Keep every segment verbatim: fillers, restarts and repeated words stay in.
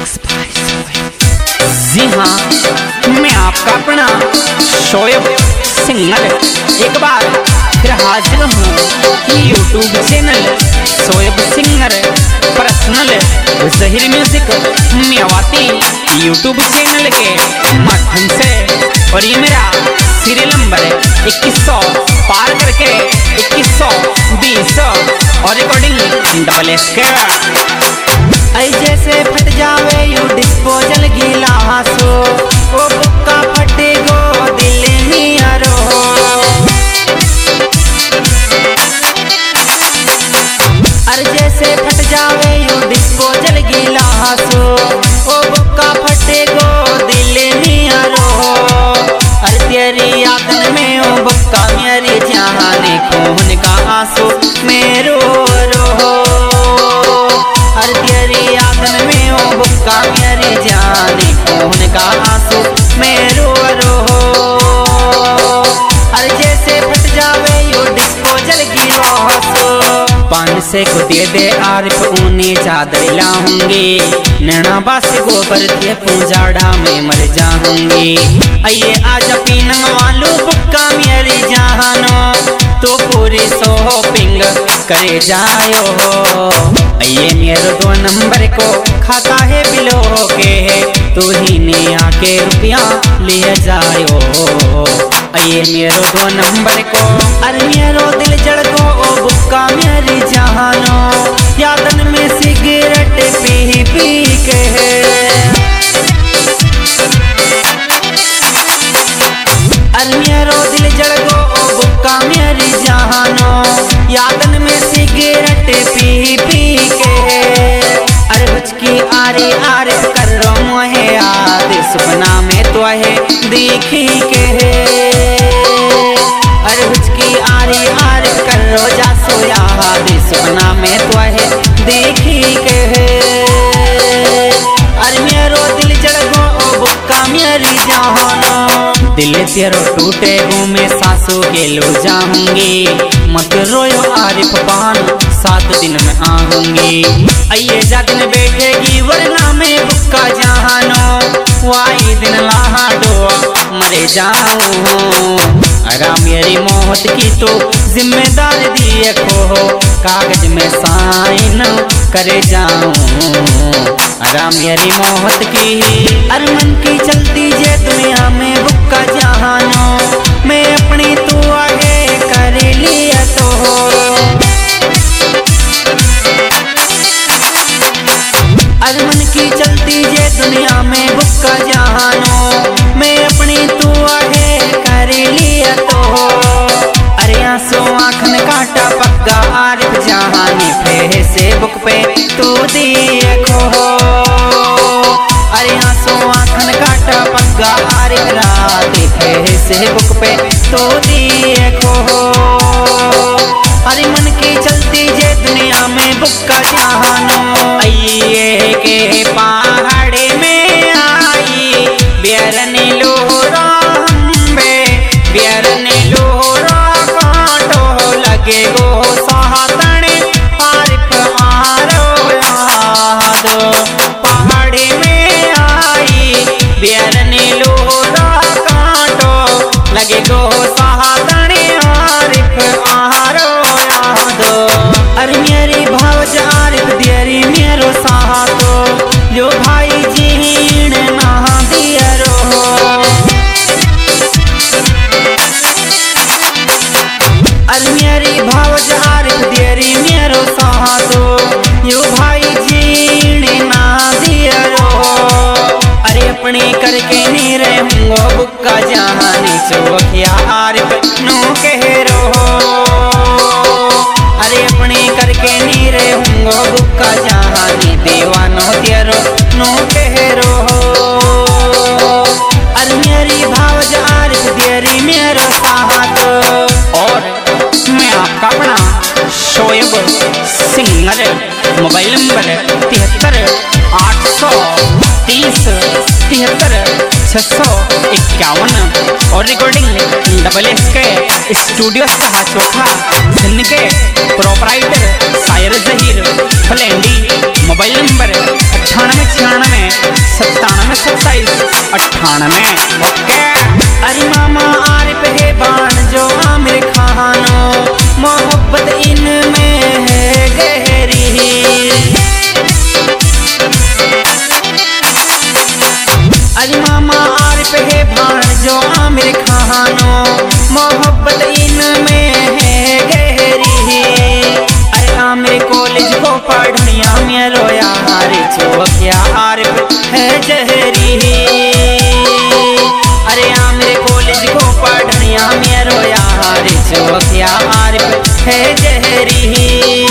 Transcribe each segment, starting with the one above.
जी हाँ, मैं आपका अपना शोएब सिंगर एक बार फिर हाजिर हूँ YouTube channel Shoaib singer personal Zaheer music Mewati YouTube channel के माध्यम से। और ये मेरा सीरियल नंबर इक्कीस सौ पार करके इक्कीस सौ बीस और रिकॉर्डिंग डबल एस के जैसे फट जावे यू डिस्पोजल गिलासो ओ बुक्का फटे गो दिल नियरो अरे जैसे फट जावे यू डिस्पोजल गिलासो ओ बुक्का फटे गो दिल नियरो अरे तेरी यादन में ओ बुक्का मेरी जाने खून का आंसू मेरो रो अरे तेरी यादन में ओ बुक्का मेरी जाने खून का आंसू मेरो रो अरे जैसे फट जावे यो डिस्पोजल गिलासो पान से को दे दे आरिफ ऊनी चादर लाऊंगी नैना बास गोबर के पूजाड़ा में मर जाऊंगी। आइए आज पीनंग वालू बुक्का मेरी जानो तो पूरी शॉपिंग करे जायो आइए मेरे दो नंबर को खाता है बिलो के तू ही ने आके रुपया ले जायो आइए मेरो दो नंबर को अरे मेरो दिल जड़ को ओ बुक्का मेरी जानो यादन में सिगरेट पी पी के अरे मेरो दिल जड़ को ओ बुक्का मेरी जानो यादन में सिगरेट पी पी के अरे बचकी आरे आरे कर रो मोहे याद सपना में तो है देखी के अरे बचकी आरे आरे कर रो जा सो याद सपना में तो है देखी के अरे मेरो दिल जड़ गो ओ बुक्का मेरी जानो दिल तेरो टूटे गो मैं सासू के लो जाऊंगी मत रोयो आरिफ पान सात दिन में आऊंगी। आइए जा दिन बैठेगी वरना मैं बुक्का जानो वाई दिन लाडो मरे जाऊं अरा मेरी मौत की तो जिम्मेदार दिए खो कागज में साइन करे जाऊं अरा मेरी मौत की अरमन की चलती जे दुनिया में बुक्का जानो मैं अपनी तू आगे कर लिया तो अरमन की चलती जे दुनिया में बुक्का जानो मैं अपनी तू आगे कर लिया तो अरे आंसू आँखन काटा पक्का आरिफ जहानी फे से बुक पे तू दिए खो अरे आंसू आँखन काटा पक्का आरिफ रात फे से बुक पे तू दिए खो अरे मन की चलती जे दुनिया में बुक्का जानो आइए के पहाड़े में आई बेरने लोरा हम्बे बेरने लोरा काटो लगे गो साहतने आरिफ आरो याद पहाड़े में आई बेरने लोरा काटो लगे गो साहतने आरिफ आरो याद अरे मेरी भावज आरिफ देरी मेरो साहतो जो भाई जीण ना दियरो अरे मेरी भावज आरिफ देरी मेरो साहतो जो भाई जीण ना दियरो अरे अपने करके नहीं रहूंगो बुक्का जहानी चौकिया आरिफ नो कह रो अरे अपने करके नहीं रहूंगो बुक्का जहानी दीवानो तेरो नो कह रो अरे मेरी भावज आरिफ देरी मेरो साहत। और मैं आपका अपना शोएब सिंगर मोबाइल नंबर तिहत्तर आठ सौ तीस तिहत्तर छः सौ इक्यावन और recording double S K studio Saha चौथा सिंध के प्रोपराइटर शायर ज़हीर फलेंडी मोबाइल नंबर अट्ठानवे छियानवे सत्ताईस अट्ठानवे। ओके। अरे मामा आरिफ है बाण जो आमिर खानो, मोहब्बत इनमें है गहरी। अरे मामा आरिफ है बाण जो आमिर खानो, मोहब्बत इनमें है गहरी। अरे आमिर कॉलेज को पढ़निया में रोया हारे चौकिया आरिफ है जहरी। अरे आमिर कॉलेज को पढ़निया में रोया हारे चौकिया आरिफ है जहरी।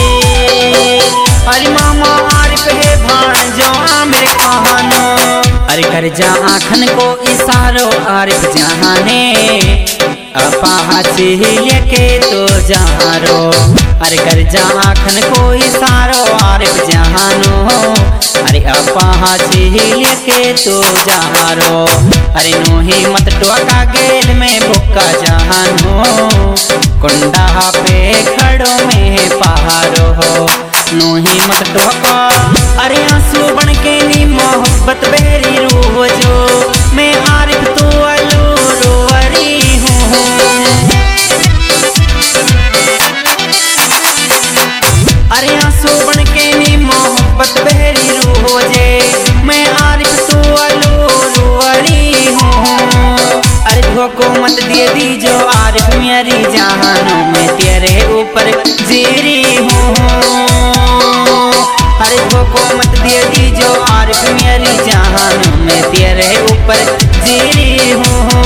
अरे मामा आरिफ है भाण जो आमिर खानो। अरे कर जा आखन को इशारो आरिफ जहाने, अपा लेके तो जहारो। अरे कर जा आखन को इशारो आरिफ जहानो, अरे अपा लेके तो जहारो। अरे नोही मत टोका गेल में बुक्का जहानो, कुंडा पे खड़ो में पहाड़ो हो। नोही मत टोका अरे आंसू बन के नी मोहब्बत बेरी रूह जो, मैं आरिफ तू अलू रोवरी हूँ। अरे आंसू बन के नी मोहब्बत बेरी रूह जे, मैं आरिफ तू अलू रोवरी हूँ। अरे धोखो मत दे दी जो आरिफ मेरी जहानों में तेरे ऊपर जीरी हूँ। अरे धोखो मत दे दी जो आरिफ मेरी जहानों में तेरे ऊपर जीरी हूँ।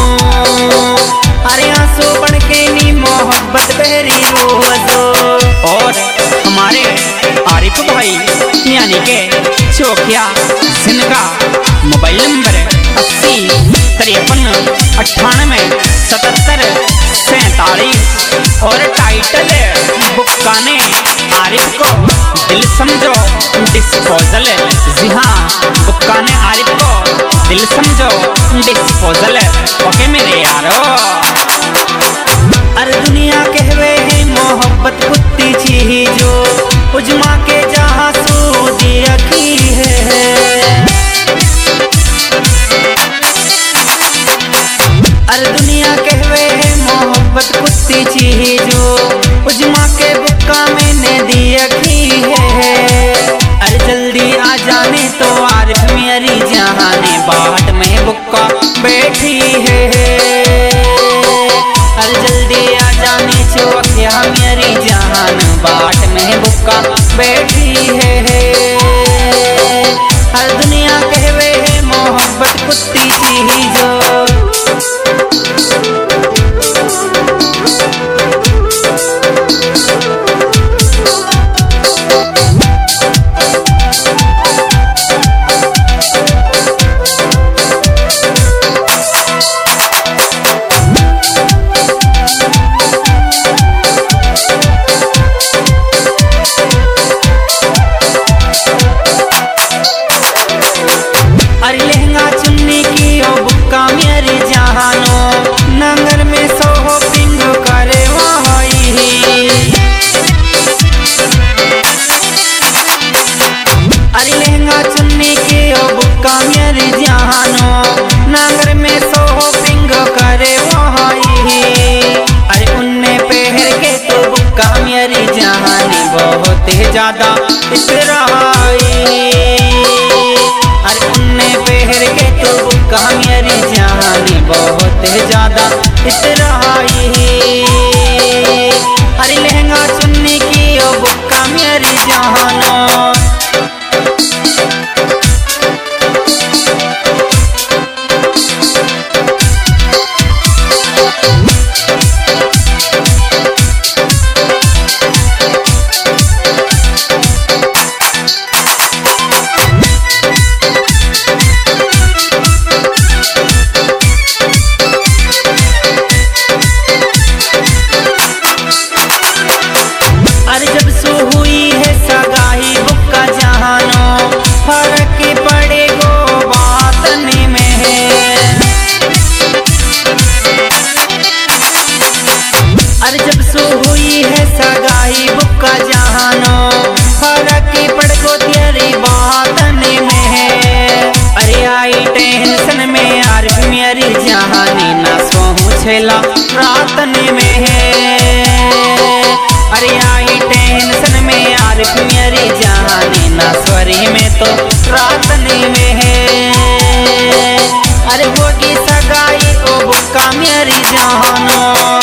अरे आंसू बन के नी मोहब्बत बहरी रूह जो। और हमारे आरिफ भाई यानी के चौकिया जिनका मोबाइल नंबर अस्सी तिरपन अट्ठानवे सतहत्तर सैतालीस और टाइटल बुक्काने आरिफ को दिल समझो डिस्पोजल। जी हाँ, बुक्काने आरिफ को दिल समझो डिस्पोजल। ओके मेरे यारो। अरे दुनिया कहवे है मोहब्बत कुत्ती चीजो, उजमा के जहाँ सूदी रखी है। अरे दुनिया कहवे है मोहब्बत कुत्ती चीजो, उजमा के बुक्का मैंने दी रखी है। अरे जल्दी आ जाने तो आरिफ मेरी जहाने, बाट में बुक्का बैठी है। अरे जल्दी आ जाने चौकिया मेरी जहान, बाट में बुक्का बैठी है। हर दुनिया कहवे है मोहब्बत कुत्ती चीजो। अरे लहंगा चुन्नी की ओ बुक्का मेरी जहानो, नंगर में सोहो पिंग करे वही। अरे लहंगा चुन्नी की ओ बुक्का मेरी जहानो, नंगर में सोहो पिंग करे वही। अरे उन्ने पहर के तो बुक्का मेरी जहानी बहुत ज्यादा इतराई। अरे उन्ने पहर के तो बुक्का मेरी जहानी बहुत ज्यादा इतराई। अरे लहंगा चुन्नी की ओ बुक्का मेरी जहानो। छेला रातने में है। अरे आई टेंशन में आरिफ मेरी जाने ना स्वरी में तो रातने में है। अरे होगी सगाई ओ बुक्का मेरी जानो।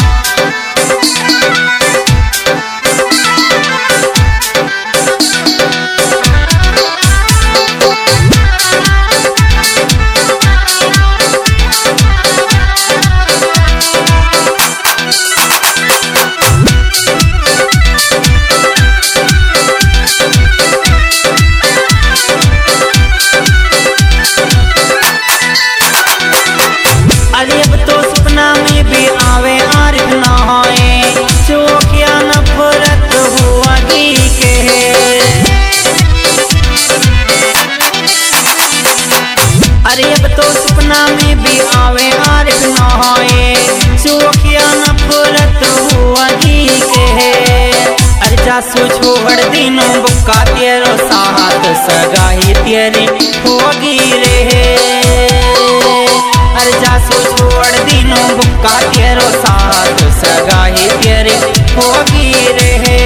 अरे अब तो सपना में भी आवे आरिफ नहाए चौकिया नफरत हुआ की के। अरे जासू छोड़ दिनों बुक्का तेरो साथ सगाई तेरी होगी रे। अरे जासू छोड़ दिनों बुक्का तेरो साथ सगाई तेरी होगी रे।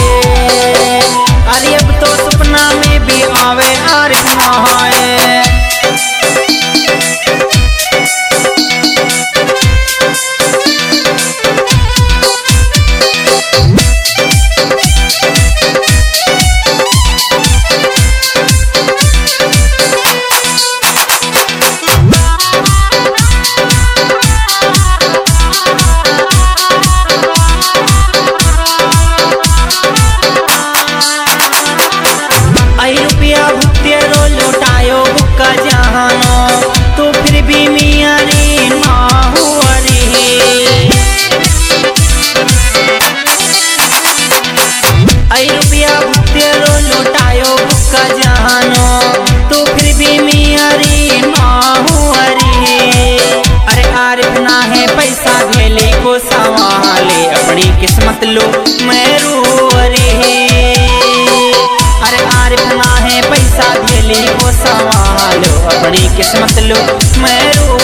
अरे अब तो सपना में भी आवे आरिफ नहाए। तो फिर भी मियाँ रे ना हुआ रे। आई रुपया तेरो लौटायो बुक्का जानो तो फिर भी मियाँ रे ना हुआ रे। अरे आरिफ ना है पैसा भेले को संभाले अपनी किस्मत लो मैं रो रे। अरे आरिफ ना है पैसा भेले को संभालो अपनी किस्मत लो मैं रो